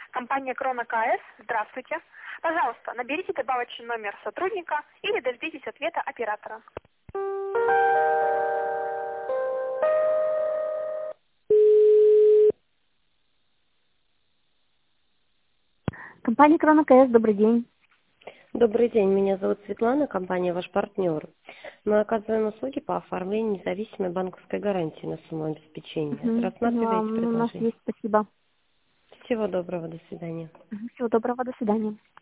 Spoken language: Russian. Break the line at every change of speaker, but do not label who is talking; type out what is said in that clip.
Компания Крона КС. Здравствуйте. Пожалуйста, наберите добавочный номер сотрудника или дождитесь ответа оператора. Компания Крона КС, добрый день.
Добрый день, меня зовут Светлана, компания «Ваш партнер». Мы оказываем услуги по оформлению независимой банковской гарантии на сумму обеспечения. Рассматриваете
У нас
предложение?
есть, спасибо.
Всего доброго, до свидания.
Всего доброго, до свидания.